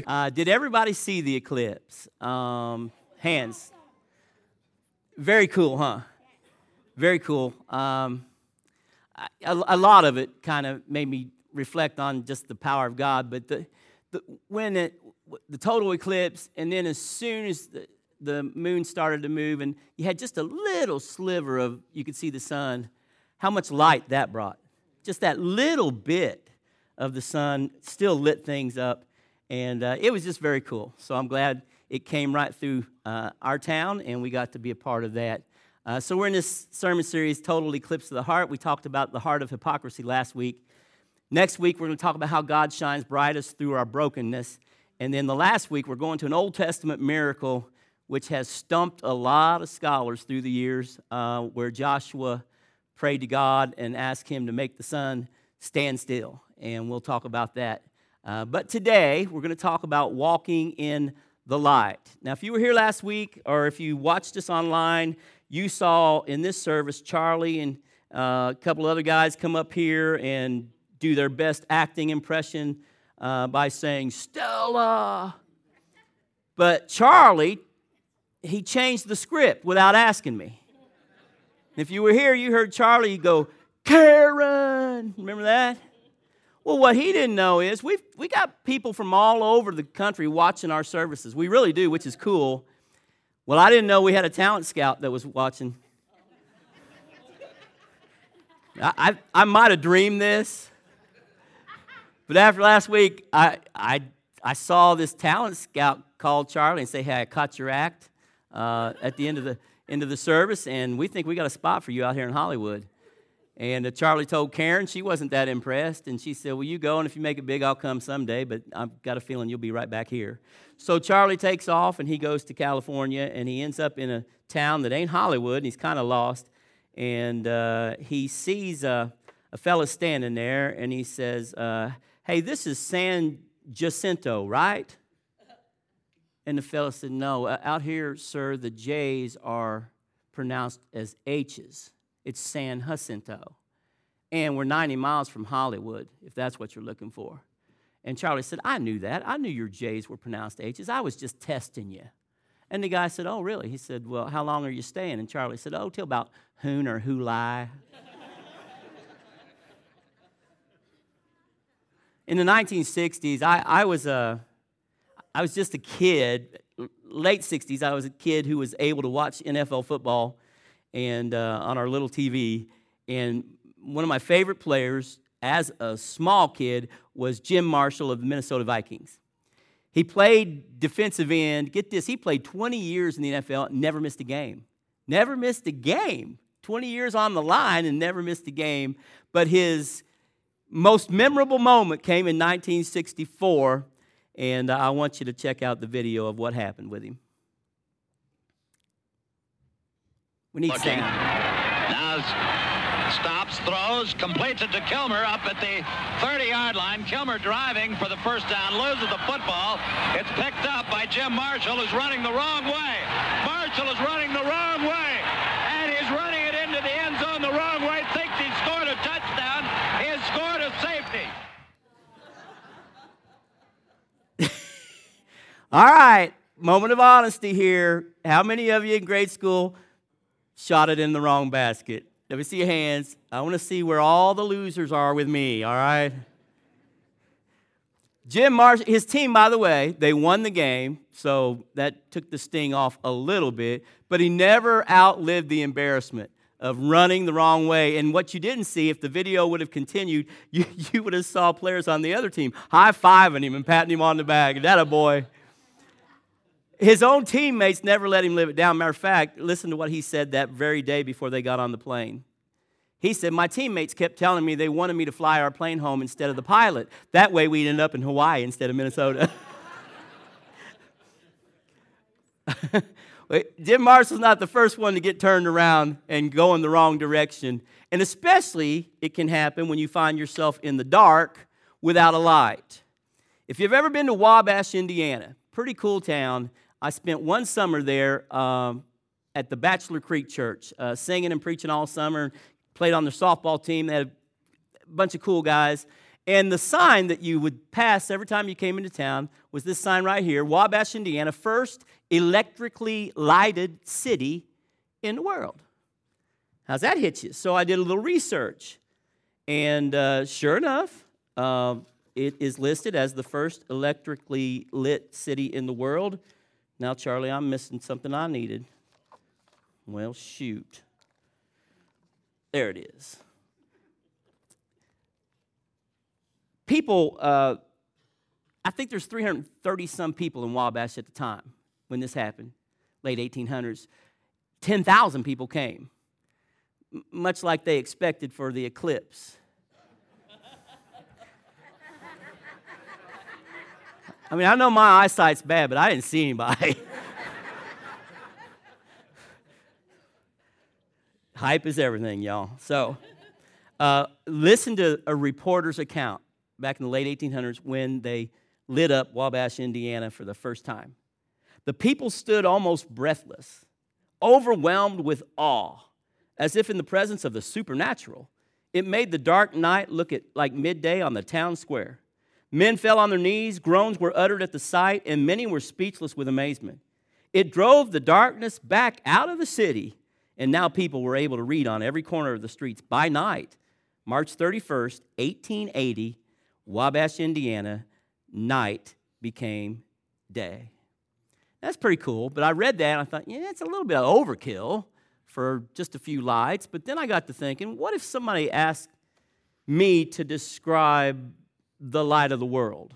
Did everybody see the eclipse? Hands. Very cool, huh? Very cool. A lot of it kind of made me reflect on just the power of God. But the total eclipse, and then as soon as the moon started to move, and you had just a little sliver of, you could see the sun, how much light that brought. Just that little bit of the sun still lit things up. And it was just very cool. So I'm glad it came right through our town, and we got to be a part of that. So we're in this sermon series, Total Eclipse of the Heart. We talked about the heart of hypocrisy last week. Next week, we're going to talk about how God shines brightest through our brokenness. And then the last week, we're going to an Old Testament miracle, which has stumped a lot of scholars through the years, where Joshua prayed to God and asked him to make the sun stand still. And we'll talk about that. But today, we're going to talk about walking in the light. Now, if you were here last week, or if you watched us online, you saw in this service Charlie and a couple other guys come up here and do their best acting impression by saying, "Stella." But Charlie, he changed the script without asking me. If you were here, you heard Charlie go, "Karen." Remember that? Well, what he didn't know is we got people from all over the country watching our services. We really do, which is cool. Well, I didn't know we had a talent scout that was watching. I might have dreamed this, but after last week, I saw this talent scout call Charlie and say, "Hey, I caught your act at the end of the service, and we think we got a spot for you out here in Hollywood." And Charlie told Karen, she wasn't that impressed, and she said, "Well, you go, and if you make it big, I'll come someday, but I've got a feeling you'll be right back here." So Charlie takes off, and he goes to California, and he ends up in a town that ain't Hollywood, and he's kind of lost. And he sees a fella standing there, and he says, "Hey, this is San Jacinto, right?" And the fella said, "No, out here, sir, the J's are pronounced as H's. It's San Jacinto. And we're 90 miles from Hollywood, if that's what you're looking for." And Charlie said, "I knew that. I knew your J's were pronounced H's. I was just testing you." And the guy said, "Oh, really?" He said, "Well, how long are you staying?" And Charlie said, "Oh, till about Hoon or Hulai." In the 1960s, I was just a kid. Late 60s, I was a kid who was able to watch NFL football and on our little TV. And one of my favorite players as a small kid was Jim Marshall of the Minnesota Vikings. He played defensive end. Get this, he played 20 years in the NFL, never missed a game. Never missed a game. 20 years on the line and never missed a game. But his most memorable moment came in 1964, and I want you to check out the video of what happened with him. We need sound. Now stops, throws, completes it to Kilmer up at the 30-yard line. Kilmer driving for the first down, loses the football. It's picked up by Jim Marshall, who's running the wrong way. Marshall is running the wrong way, and he's running it into the end zone the wrong way. Thinks he scored a touchdown. He has scored a safety. All right, moment of honesty here. How many of you in grade school shot it in the wrong basket? Let me see your hands. I want to see where all the losers are with me, all right? Jim Marshall, his team, by the way, they won the game, so that took the sting off a little bit, but he never outlived the embarrassment of running the wrong way. And what you didn't see, if the video would have continued, you would have saw players on the other team high-fiving him and patting him on the back. That a boy. His own teammates never let him live it down. Matter of fact, listen to what he said that very day before they got on the plane. He said, "My teammates kept telling me they wanted me to fly our plane home instead of the pilot. That way we'd end up in Hawaii instead of Minnesota." Jim Marshall's not the first one to get turned around and go in the wrong direction. And especially it can happen when you find yourself in the dark without a light. If you've ever been to Wabash, Indiana, pretty cool town. I spent one summer there at the Bachelor Creek Church, singing and preaching all summer. Played on their softball team. They had a bunch of cool guys. And the sign that you would pass every time you came into town was this sign right here, Wabash, Indiana, first electrically lighted city in the world. How's that hit you? So I did a little research. And sure enough, it is listed as the first electrically lit city in the world. Now, Charlie, I'm missing something I needed. Well, shoot. There it is. People, I think there's 330-some people in Wabash at the time when this happened, late 1800s. 10,000 people came, much like they expected for the eclipse. I mean, I know my eyesight's bad, but I didn't see anybody. Hype is everything, y'all. So, listen to a reporter's account back in the late 1800s when they lit up Wabash, Indiana for the first time. The people stood almost breathless, overwhelmed with awe, as if in the presence of the supernatural. It made the dark night look like midday on the town square. Men fell on their knees, groans were uttered at the sight, and many were speechless with amazement. It drove the darkness back out of the city, and now people were able to read on every corner of the streets. By night, March 31st, 1880, Wabash, Indiana, night became day. That's pretty cool, but I read that and I thought, yeah, it's a little bit of overkill for just a few lights. But then I got to thinking, what if somebody asked me to describe the light of the world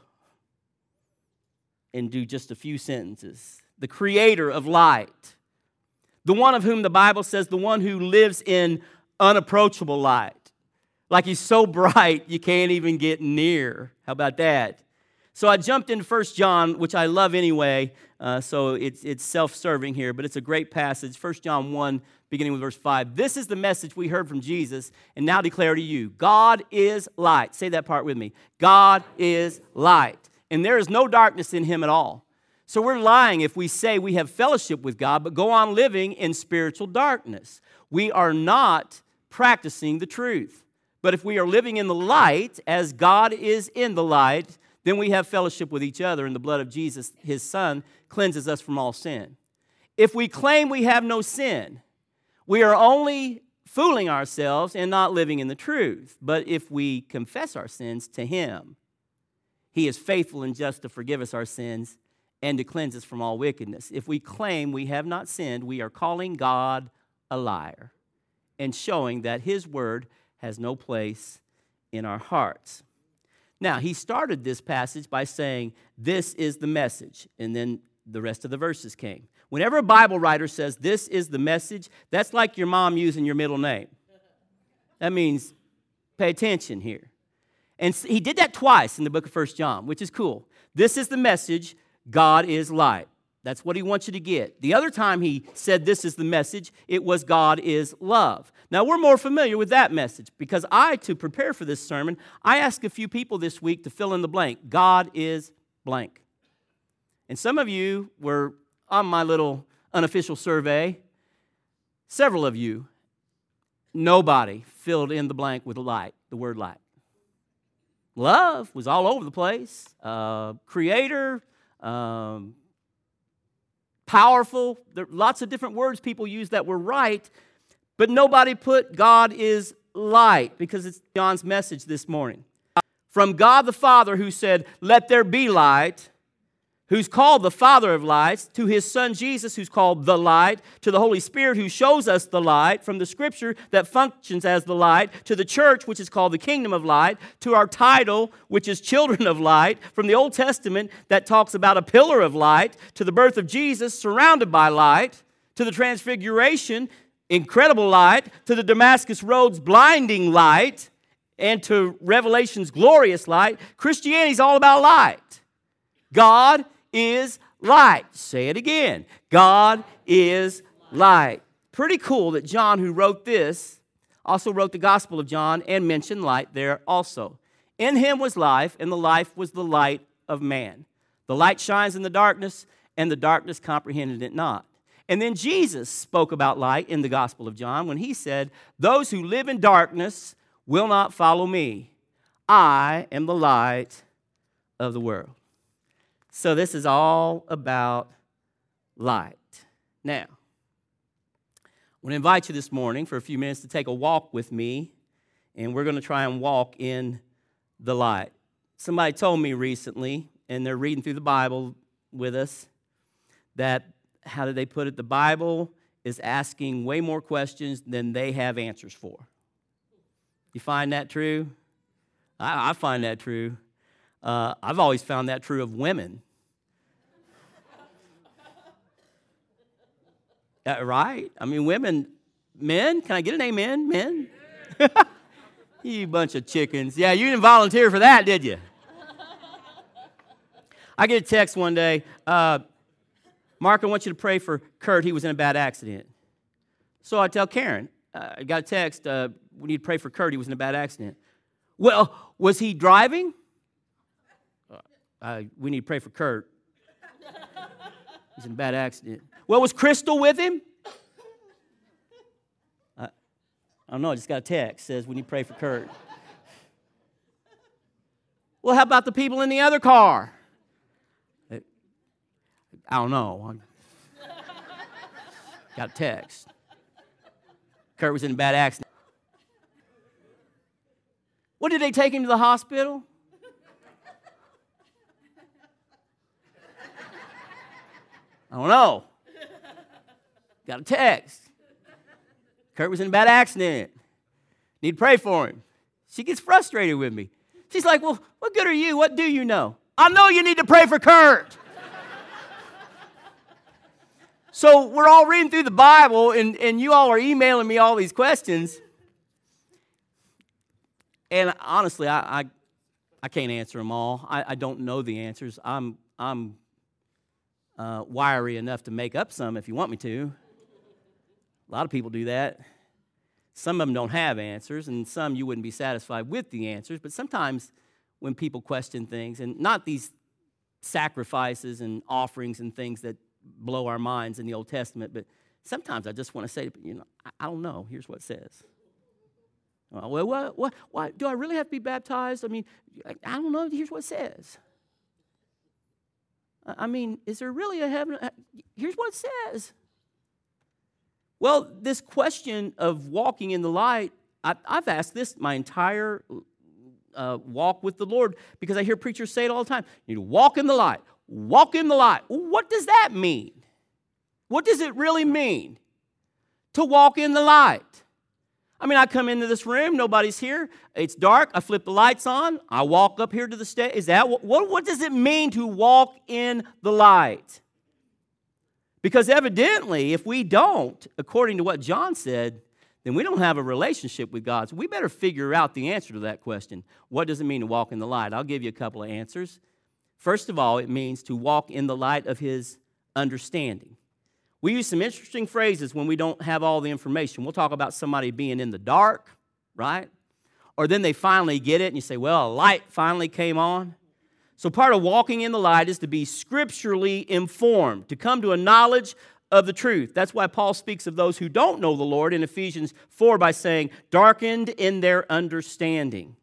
and do just a few sentences? The creator of light, the one of whom the Bible says, the one who lives in unapproachable light. Like he's so bright you can't even get near. How about that? So I jumped into 1 John, which I love anyway, so it's self-serving here, but it's a great passage. 1 John 1, beginning with verse 5. This is the message we heard from Jesus and now declare to you. God is light. Say that part with me. God is light, and there is no darkness in him at all. So we're lying if we say we have fellowship with God, but go on living in spiritual darkness. We are not practicing the truth. But if we are living in the light, as God is in the light, then we have fellowship with each other, and the blood of Jesus, his Son, cleanses us from all sin. If we claim we have no sin, we are only fooling ourselves and not living in the truth. But if we confess our sins to him, he is faithful and just to forgive us our sins and to cleanse us from all wickedness. If we claim we have not sinned, we are calling God a liar and showing that his word has no place in our hearts. Now, he started this passage by saying, this is the message, and then the rest of the verses came. Whenever a Bible writer says, this is the message, that's like your mom using your middle name. That means pay attention here. And he did that twice in the book of 1 John, which is cool. This is the message, God is light. That's what he wants you to get. The other time he said this is the message, it was God is love. Now, we're more familiar with that message because to prepare for this sermon, I asked a few people this week to fill in the blank. God is blank. And some of you were on my little unofficial survey. Several of you, nobody filled in the blank with light, the word light. Love was all over the place. Creator, powerful. There are lots of different words people use that were right, but nobody put God is light because it's John's message this morning. From God the Father who said, let there be light, who's called the Father of lights, to his Son Jesus who's called the light, to the Holy Spirit who shows us the light, from the Scripture that functions as the light, to the church which is called the kingdom of light, to our title which is children of light, from the Old Testament that talks about a pillar of light, to the birth of Jesus surrounded by light, to the transfiguration, incredible light, to the Damascus roads blinding light, and to Revelation's glorious light. Christianity's all about light. God is light. Say it again. God is light. Pretty cool that John, who wrote this, also wrote the Gospel of John and mentioned light there also. In him was life, and the life was the light of man. The light shines in the darkness, and the darkness comprehended it not. And then Jesus spoke about light in the Gospel of John when he said, those who live in darkness will not follow me. I am the light of the world. So this is all about light. Now, I want to invite you this morning for a few minutes to take a walk with me, and we're going to try and walk in the light. Somebody told me recently, and they're reading through the Bible with us, that, how did they put it? The Bible is asking way more questions than they have answers for. You find that true? I find that true. I've always found that true of women. Right? I mean, women, men, can I get an amen? Men? You bunch of chickens. Yeah, you didn't volunteer for that, did you? I get a text one day, Mark, I want you to pray for Kurt. He was in a bad accident. So I tell Karen, I got a text, we need to pray for Kurt. He was in a bad accident. Well, was he driving? We need to pray for Kurt. He's in a bad accident. Well, was Crystal with him? I don't know. I just got a text. Says we need to pray for Kurt. Well, how about the people in the other car? I don't know. Got a text. Kurt was in a bad accident. What, did they take him to the hospital? I don't know. Got a text. Kurt was in a bad accident. Need to pray for him. She gets frustrated with me. She's like, well, what good are you? What do you know? I know you need to pray for Kurt. So we're all reading through the Bible, and you all are emailing me all these questions. And honestly, I can't answer them all. I don't know the answers. I'm wiry enough to make up some if you want me to. A lot of people do that. Some of them don't have answers, and some you wouldn't be satisfied with the answers. But sometimes when people question things, and not these sacrifices and offerings and things that blow our minds in the Old Testament, but sometimes I just want to say, I don't know. Here's what it says. Well, what? Do I really have to be baptized? I mean, I don't know. Here's what it says. I mean, is there really a heaven? Here's what it says. Well, this question of walking in the light, I've asked this my entire walk with the Lord, because I hear preachers say it all the time. You need to walk in the light. Walk in the light. What does that mean? What does it really mean to walk in the light? I mean, I come into this room, nobody's here, it's dark, I flip the lights on, I walk up here to the stage. Is that what does it mean to walk in the light? Because evidently, if we don't, according to what John said, then we don't have a relationship with God. So we better figure out the answer to that question. What does it mean to walk in the light? I'll give you a couple of answers. First of all, it means to walk in the light of His understanding. We use some interesting phrases when we don't have all the information. We'll talk about somebody being in the dark, right? Or then they finally get it, and you say, well, a light finally came on. So part of walking in the light is to be scripturally informed, to come to a knowledge of the truth. That's why Paul speaks of those who don't know the Lord in Ephesians 4 by saying, darkened in their understanding.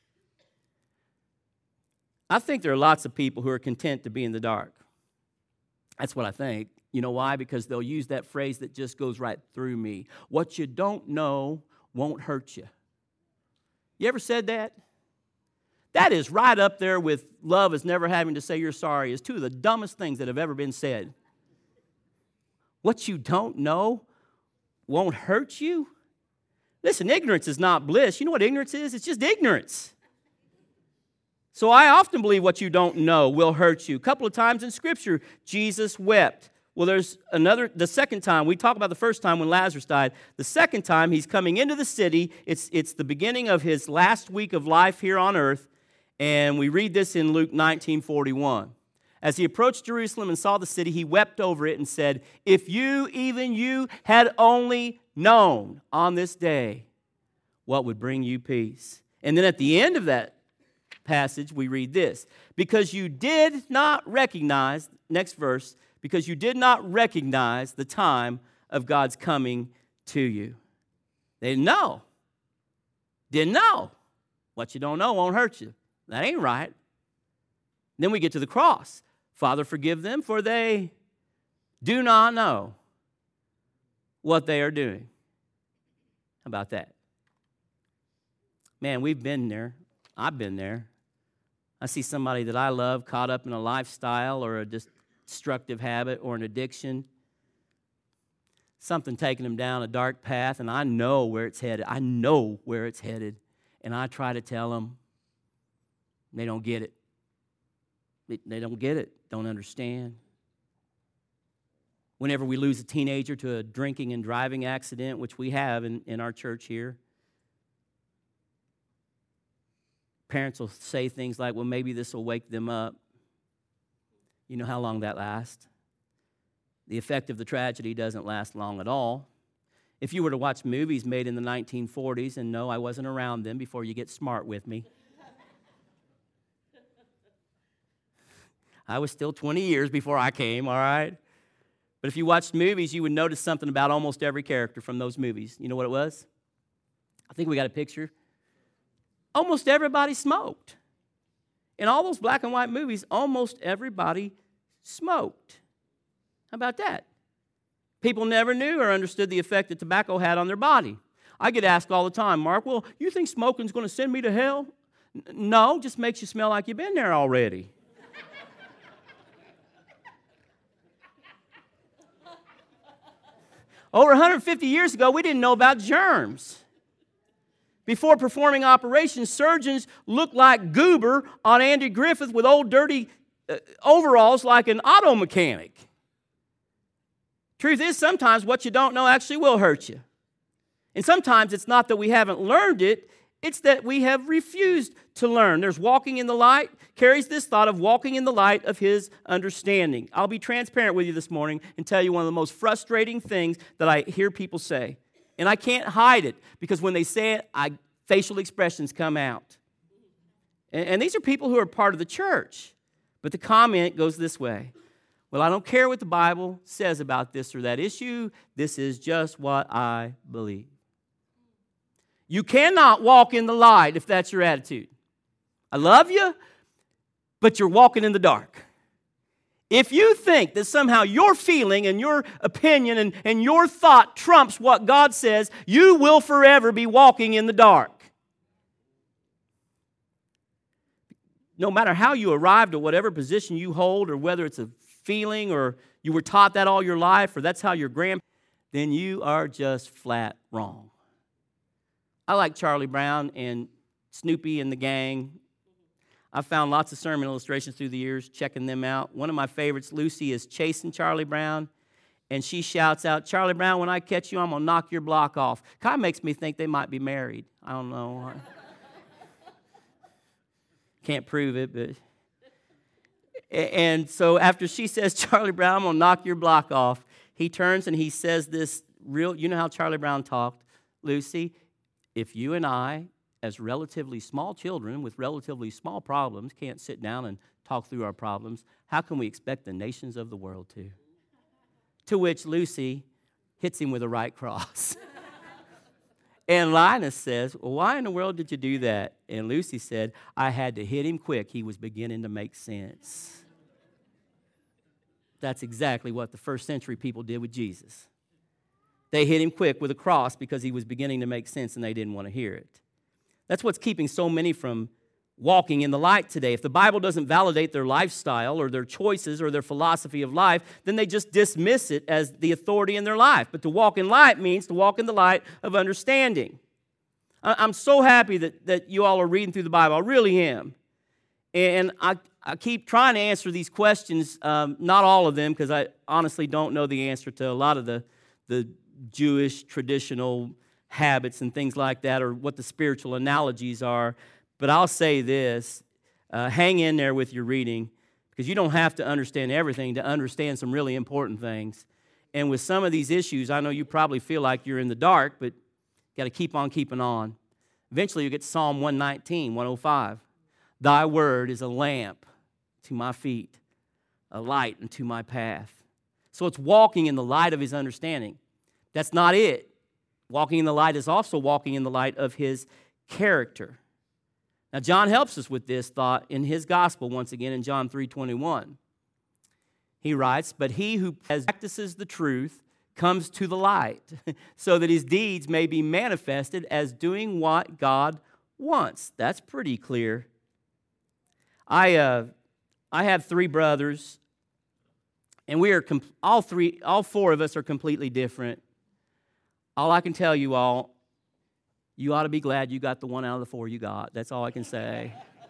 I think there are lots of people who are content to be in the dark. That's what I think. You know why? Because they'll use that phrase that just goes right through me. What you don't know won't hurt you. You ever said that? That is right up there with love is never having to say you're sorry. It's two of the dumbest things that have ever been said. What you don't know won't hurt you? Listen, ignorance is not bliss. You know what ignorance is? It's just ignorance. So I often believe what you don't know will hurt you. A couple of times in Scripture, Jesus wept. Well, there's the second time. We talk about the first time when Lazarus died. The second time, he's coming into the city. It's the beginning of his last week of life here on earth. And we read this in Luke 19:41. As he approached Jerusalem and saw the city, he wept over it and said, if you, even you, had only known on this day what would bring you peace. And then at the end of that passage, we read this. Because you did not recognize, next verse, because you did not recognize the time of God's coming to you. They didn't know. Didn't know. What you don't know won't hurt you. That ain't right. Then we get to the cross. Father, forgive them, for they do not know what they are doing. How about that? Man, we've been there. I've been there. I see somebody that I love caught up in a lifestyle or a destructive habit or an addiction, something taking them down a dark path, and I know where it's headed. I know where it's headed, and I try to tell them. They don't get it. They don't get it, don't understand. Whenever we lose a teenager to a drinking and driving accident, which we have in our church here, parents will say things like, well, maybe this will wake them up. You know how long that lasts. The effect of the tragedy doesn't last long at all. If you were to watch movies made in the 1940s, and no, I wasn't around them before you get smart with me. I was still 20 years before I came, all right? But if you watched movies, you would notice something about almost every character from those movies. You know what it was? I think we got a picture. Almost everybody smoked. In all those black and white movies, almost everybody smoked. How about that? People never knew or understood the effect that tobacco had on their body. I get asked all the time, Mark, well, you think smoking's going to send me to hell? No, just makes you smell like you've been there already. Over 150 years ago, we didn't know about germs. Before performing operations, surgeons looked like Goober on Andy Griffith with old dirty overalls like an auto mechanic. Truth is, sometimes what you don't know actually will hurt you. And sometimes it's not that we haven't learned it, it's that we have refused to learn. There's walking in the light, carries this thought of walking in the light of his understanding. I'll be transparent with you this morning and tell you one of the most frustrating things that I hear people say. And I can't hide it, because when they say it, facial expressions come out. And these are people who are part of the church. But the comment goes this way. Well, I don't care what the Bible says about this or that issue. This is just what I believe. You cannot walk in the light if that's your attitude. I love you, but you're walking in the dark. If you think that somehow your feeling and your opinion and your thought trumps what God says, you will forever be walking in the dark. No matter how you arrived at whatever position you hold, or whether it's a feeling or you were taught that all your life, or that's how your then you are just flat wrong. I like Charlie Brown and Snoopy and the gang. I've found lots of sermon illustrations through the years, checking them out. One of my favorites, Lucy, is chasing Charlie Brown, and she shouts out, Charlie Brown, when I catch you, I'm going to knock your block off. Kind of makes me think they might be married. I don't know. Can't prove it, but... And so after she says, Charlie Brown, I'm going to knock your block off, he turns and he says this you know how Charlie Brown talked, Lucy? If you and I, as relatively small children with relatively small problems, can't sit down and talk through our problems, how can we expect the nations of the world to? To which Lucy hits him with a right cross. And Linus says, well, why in the world did you do that? And Lucy said, I had to hit him quick. He was beginning to make sense. That's exactly what the first century people did with Jesus. They hit him quick with a cross because he was beginning to make sense and they didn't want to hear it. That's what's keeping so many from walking in the light today. If the Bible doesn't validate their lifestyle or their choices or their philosophy of life, then they just dismiss it as the authority in their life. But to walk in light means to walk in the light of understanding. I'm so happy that you all are reading through the Bible. I really am. And I keep trying to answer these questions, not all of them, because I honestly don't know the answer to a lot of the Jewish traditional habits and things like that, or what the spiritual analogies are. But I'll say this, hang in there with your reading, because you don't have to understand everything to understand some really important things. And with some of these issues, I know you probably feel like you're in the dark, but you got to keep on keeping on. Eventually you get to Psalm 119, 105. Thy word is a lamp to my feet, a light unto my path. So it's walking in the light of his understanding. That's not it. Walking in the light is also walking in the light of his character. Now, John helps us with this thought in his gospel once again in John 3:21. He writes, "But he who practices the truth comes to the light, so that his deeds may be manifested as doing what God wants." That's pretty clear. I have 3 brothers, and we are all four of us are completely different. All I can tell you all, you ought to be glad you got the one out of the 4 you got. That's all I can say.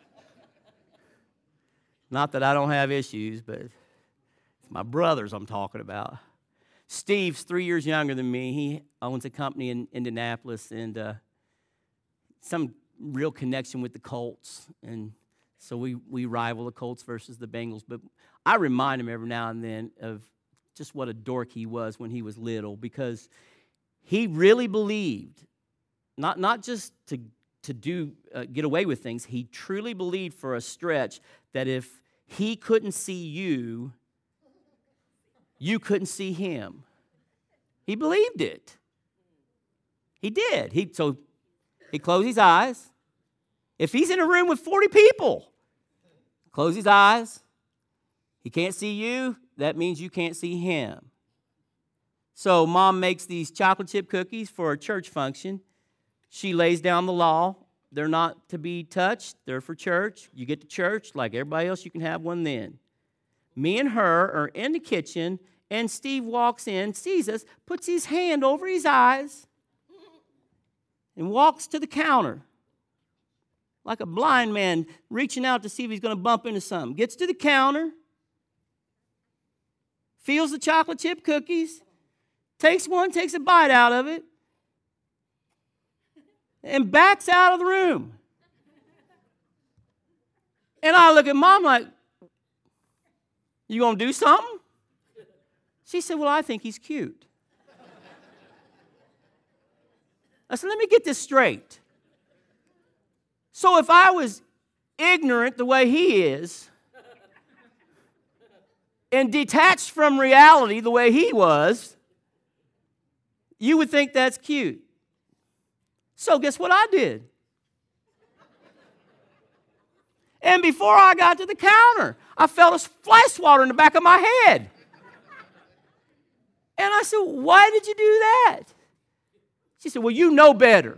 Not that I don't have issues, but it's my brothers I'm talking about. Steve's 3 years younger than me. He owns a company in Indianapolis, and some real connection with the Colts. And so we rival the Colts versus the Bengals. But I remind him every now and then of just what a dork he was when he was little, because he really believed, not just to get away with things, he truly believed for a stretch that if he couldn't see you, you couldn't see him. He believed it. He did. So he closed his eyes. If he's in a room with 40 people, close his eyes. He can't see you. That means you can't see him. So Mom makes these chocolate chip cookies for a church function. She lays down the law. They're not to be touched. They're for church. You get to church, like everybody else, you can have one then. Me and her are in the kitchen, and Steve walks in, sees us, puts his hand over his eyes, and walks to the counter like a blind man reaching out to see if he's going to bump into something. Gets to the counter, feels the chocolate chip cookies, takes one, takes a bite out of it, and backs out of the room. And I look at Mom like, "You going to do something?" She said, "Well, I think he's cute." I said, "Let me get this straight. So if I was ignorant the way he is and detached from reality the way he was, you would think that's cute." So guess what I did? And before I got to the counter, I felt a fly swatter in the back of my head. And I said, "Why did you do that?" She said, "Well, you know better."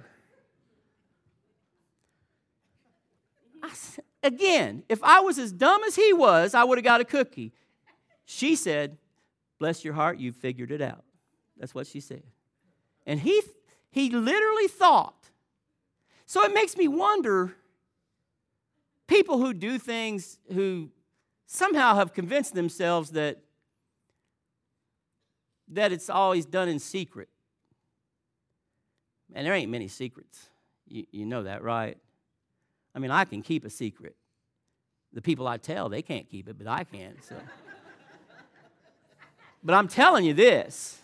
I said, again, if I was as dumb as he was, I would have got a cookie. She said, "Bless your heart, you figured it out." That's what she said. And he literally thought. So it makes me wonder, people who do things who somehow have convinced themselves that it's always done in secret. And there ain't many secrets. You know that, right? I mean, I can keep a secret. The people I tell, they can't keep it, but I can. So. But I'm telling you this.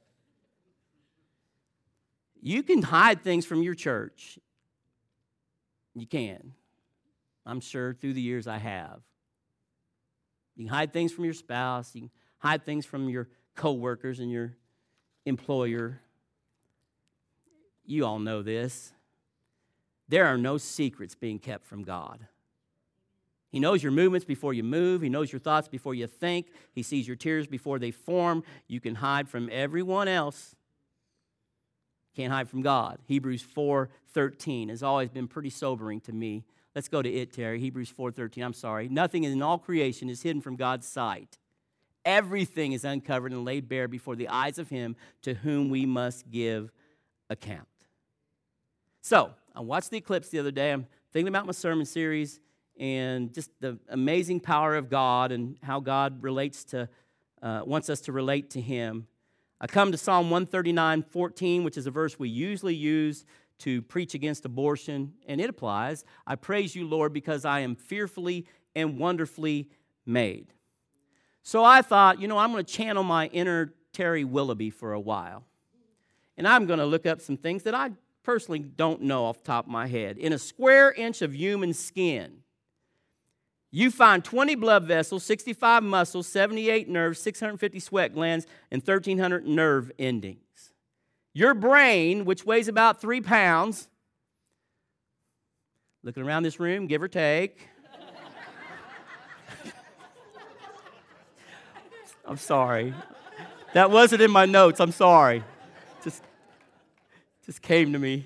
You can hide things from your church. You can. I'm sure through the years I have. You can hide things from your spouse. You can hide things from your co-workers and your employer. You all know this. There are no secrets being kept from God. He knows your movements before you move. He knows your thoughts before you think. He sees your tears before they form. You can hide from everyone else. Can't hide from God. Hebrews 4:13 has always been pretty sobering to me. Let's go to it, Terry. Hebrews 4:13. I'm sorry. "Nothing in all creation is hidden from God's sight. Everything is uncovered and laid bare before the eyes of him to whom we must give account." So, I watched the eclipse the other day. I'm thinking about my sermon series and just the amazing power of God and how God wants us to relate to him. I come to Psalm 139:14, which is a verse we usually use to preach against abortion, and it applies. "I praise you, Lord, because I am fearfully and wonderfully made." So I thought, I'm going to channel my inner Terry Willoughby for a while. And I'm going to look up some things that I personally don't know off the top of my head. In a square inch of human skin, you find 20 blood vessels, 65 muscles, 78 nerves, 650 sweat glands, and 1,300 nerve endings. Your brain, which weighs about 3 pounds, Looking around this room, give or take. I'm sorry. That wasn't in my notes. I'm sorry. Just came to me.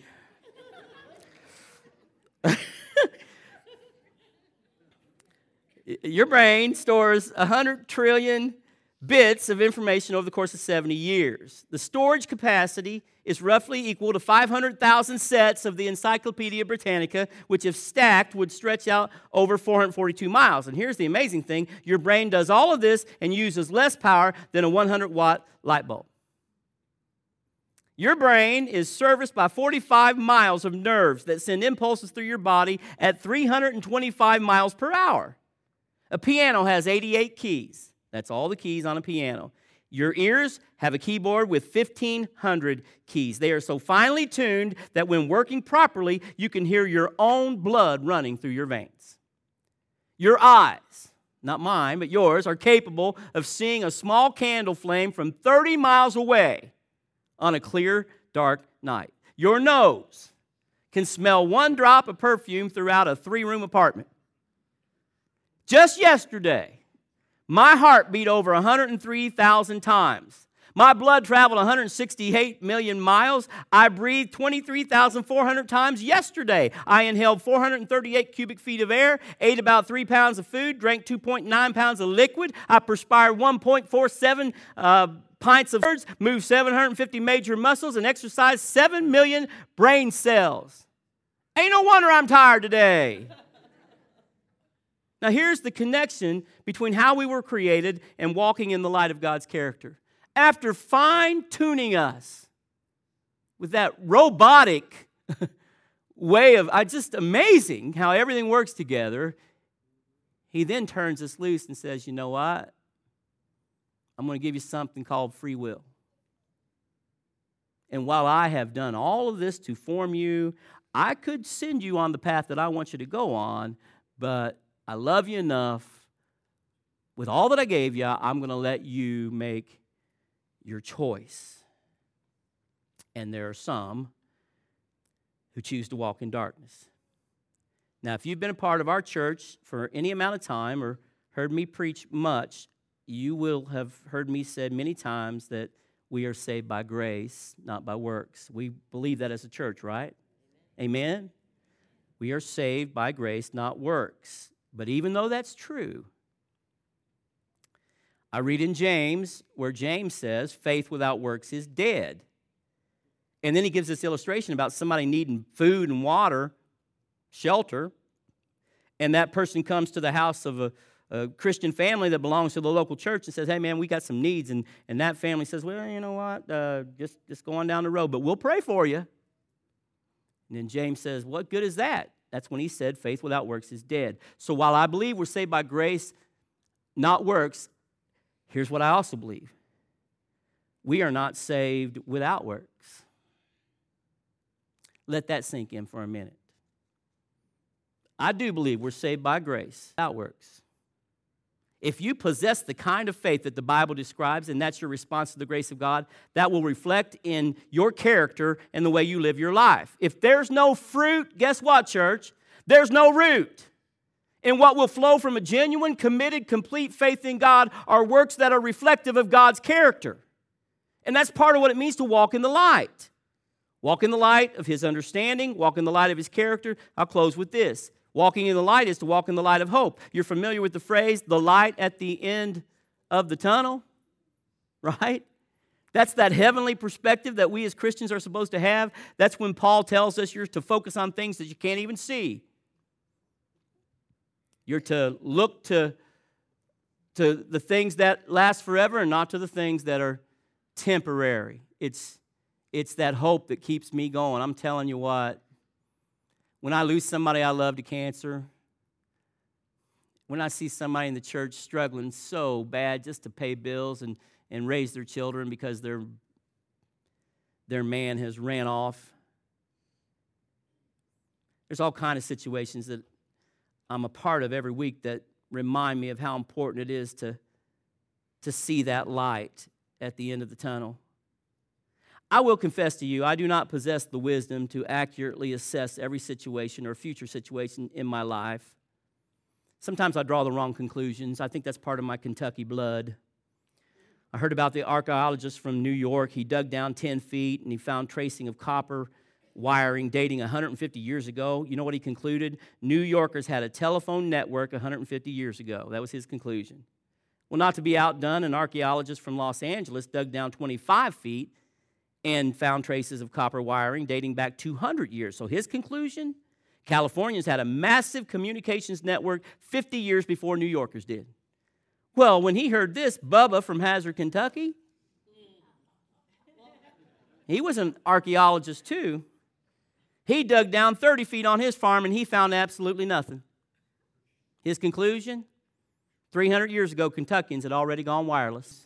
Your brain stores 100 trillion bits of information over the course of 70 years. The storage capacity is roughly equal to 500,000 sets of the Encyclopedia Britannica, which if stacked would stretch out over 442 miles. And here's the amazing thing. Your brain does all of this and uses less power than a 100-watt light bulb. Your brain is serviced by 45 miles of nerves that send impulses through your body at 325 miles per hour. A piano has 88 keys. That's all the keys on a piano. Your ears have a keyboard with 1,500 keys. They are so finely tuned that when working properly, you can hear your own blood running through your veins. Your eyes, not mine, but yours, are capable of seeing a small candle flame from 30 miles away on a clear, dark night. Your nose can smell one drop of perfume throughout a 3-room apartment. Just yesterday, my heart beat over 103,000 times. My blood traveled 168 million miles. I breathed 23,400 times yesterday. I inhaled 438 cubic feet of air, ate about 3 pounds of food, drank 2.9 pounds of liquid. I perspired 1.47 pints of words, moved 750 major muscles, and exercised 7 million brain cells. Ain't no wonder I'm tired today. Now, here's the connection between how we were created and walking in the light of God's character. After fine-tuning us with that robotic way of, just amazing how everything works together, he then turns us loose and says, you know what? I'm going to give you something called free will. And while I have done all of this to form you, I could send you on the path that I want you to go on, but I love you enough. With all that I gave you, I'm going to let you make your choice. And there are some who choose to walk in darkness. Now, if you've been a part of our church for any amount of time or heard me preach much, you will have heard me said many times that we are saved by grace, not by works. We believe that as a church, right? Amen? We are saved by grace, not works. But even though that's true, I read in James where James says faith without works is dead. And then he gives this illustration about somebody needing food and water, shelter, and that person comes to the house of a Christian family that belongs to the local church and says, hey, man, we got some needs. And that family says, well, you know what, just go on down the road, but we'll pray for you. And then James says, what good is that? That's when he said faith without works is dead. So while I believe we're saved by grace, not works, here's what I also believe. We are not saved without works. Let that sink in for a minute. I do believe we're saved by grace without works. If you possess the kind of faith that the Bible describes, and that's your response to the grace of God, that will reflect in your character and the way you live your life. If there's no fruit, guess what, church? There's no root. And what will flow from a genuine, committed, complete faith in God are works that are reflective of God's character. And that's part of what it means to walk in the light. Walk in the light of His understanding, walk in the light of His character. I'll close with this. Walking in the light is to walk in the light of hope. You're familiar with the phrase, the light at the end of the tunnel, right? That's that heavenly perspective that we as Christians are supposed to have. That's when Paul tells us you're to focus on things that you can't even see. You're to look to the things that last forever and not to the things that are temporary. It's that hope that keeps me going. I'm telling you what. When I lose somebody I love to cancer, when I see somebody in the church struggling so bad just to pay bills and raise their children because their man has ran off, there's all kinds of situations that I'm a part of every week that remind me of how important it is to see that light at the end of the tunnel. I will confess to you, I do not possess the wisdom to accurately assess every situation or future situation in my life. Sometimes I draw the wrong conclusions. I think that's part of my Kentucky blood. I heard about the archaeologist from New York. He dug down 10 feet and he found tracing of copper wiring dating 150 years ago. You know what he concluded? New Yorkers had a telephone network 150 years ago. That was his conclusion. Well, not to be outdone, an archaeologist from Los Angeles dug down 25 feet and found traces of copper wiring dating back 200 years. So his conclusion, Californians had a massive communications network 50 years before New Yorkers did. Well, when he heard this, Bubba from Hazard, Kentucky, he was an archaeologist too. He dug down 30 feet on his farm and he found absolutely nothing. His conclusion, 300 years ago, Kentuckians had already gone wireless.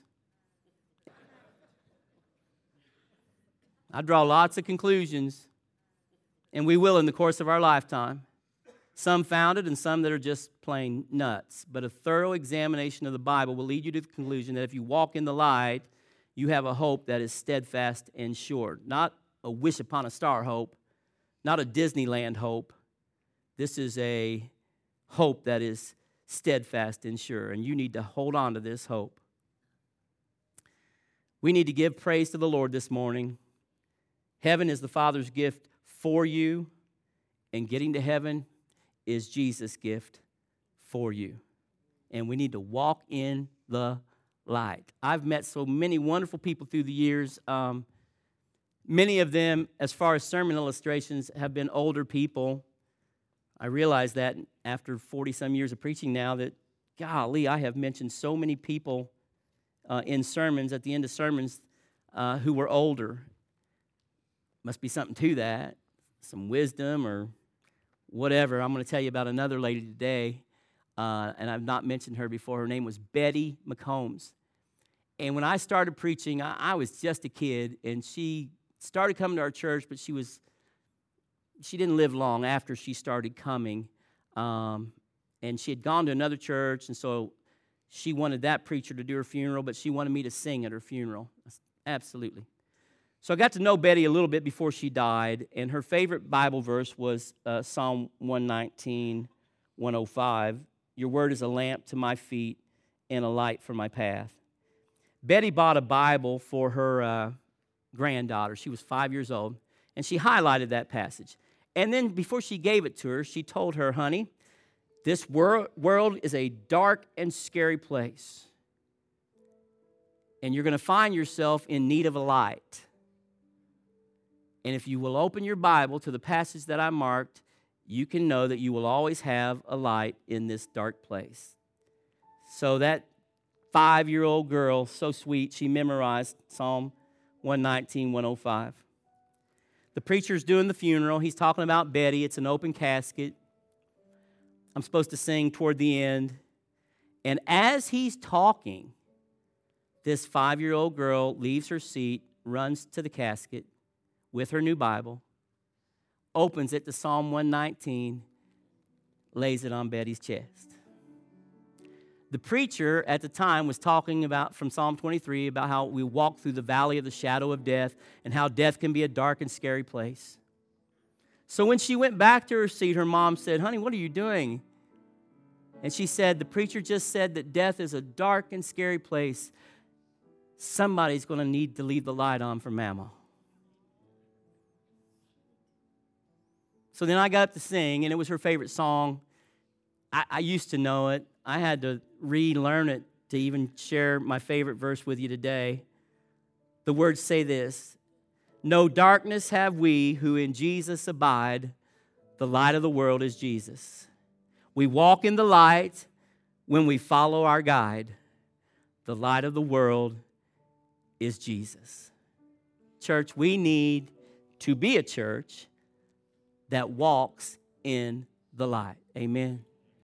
I draw lots of conclusions, and we will in the course of our lifetime. Some founded and some that are just plain nuts. But a thorough examination of the Bible will lead you to the conclusion that if you walk in the light, you have a hope that is steadfast and sure. Not a wish upon a star hope, not a Disneyland hope. This is a hope that is steadfast and sure, and you need to hold on to this hope. We need to give praise to the Lord this morning. Heaven is the Father's gift for you, and getting to heaven is Jesus' gift for you. And we need to walk in the light. I've met so many wonderful people through the years. Many of them, as far as sermon illustrations, have been older people. I realize that after 40-some years of preaching now that, golly, I have mentioned so many people in sermons, at the end of sermons, who were older. Must be something to that, some wisdom or whatever. I'm going to tell you about another lady today, and I've not mentioned her before. Her name was Betty McCombs. And when I started preaching, I was just a kid, and she started coming to our church, but she didn't live long after she started coming. And she had gone to another church, and so she wanted that preacher to do her funeral, but she wanted me to sing at her funeral. Absolutely. So I got to know Betty a little bit before she died, and her favorite Bible verse was Psalm 119, 105. Your word is a lamp to my feet and a light for my path. Betty bought a Bible for her granddaughter. She was 5 years old, and she highlighted that passage. And then before she gave it to her, she told her, honey, this world is a dark and scary place, and you're going to find yourself in need of a light. And if you will open your Bible to the passage that I marked, you can know that you will always have a light in this dark place. So that 5-year-old girl, so sweet, she memorized Psalm 119, 105. The preacher's doing the funeral. He's talking about Betty. It's an open casket. I'm supposed to sing toward the end. And as he's talking, this 5-year-old girl leaves her seat, runs to the casket with her new Bible, opens it to Psalm 119, lays it on Betty's chest. The preacher at the time was talking about, from Psalm 23, about how we walk through the valley of the shadow of death and how death can be a dark and scary place. So when she went back to her seat, her mom said, honey, what are you doing? And she said, the preacher just said that death is a dark and scary place. Somebody's going to need to leave the light on for Mama. So then I got up to sing, and it was her favorite song. I used to know it. I had to relearn it to even share my favorite verse with you today. The words say this: no darkness have we who in Jesus abide. The light of the world is Jesus. We walk in the light when we follow our guide. The light of the world is Jesus. Church, we need to be a church that walks in the light. Amen.